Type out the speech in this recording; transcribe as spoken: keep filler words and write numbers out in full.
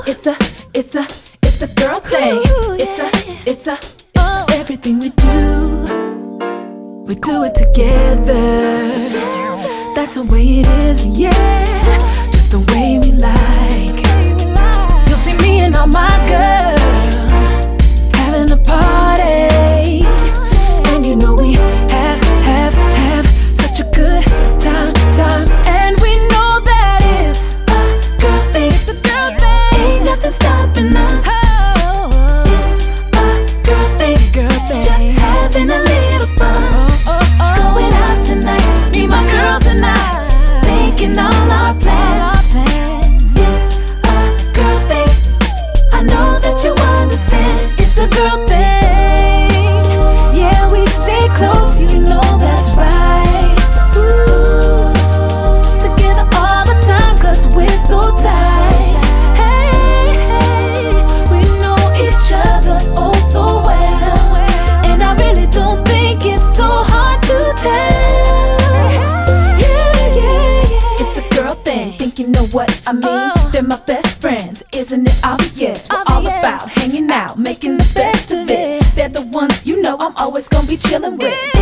It's a, it's a, it's a girl thing. It's a, it's a, everything we do, we do it together. That's the way it is, yeah. Just the way we like. You'll see me and all my girls having a party, and you know we have, have, have such a good time, time. And we know that it's a girl thing. It's a girl thing. Ain't nothing stopping us. It's a girl thing, girl thing. Just having a little fun. Going out tonight, me, my girls and I, making all our plans. It's a girl thing. I know that you understand. It's a girl thing. Yeah, we stay close, you know that's right. Ooh, together all the time, cause we're so tight. Hey, hey, we know each other oh so well, and I really don't think it's so hard to tell. Yeah, yeah, yeah. It's a girl thing, think you know what I mean? They're my best friends, isn't it obvious? We're all about hanging out, making the best of it. They're the ones you know I'm always gonna be chilling with.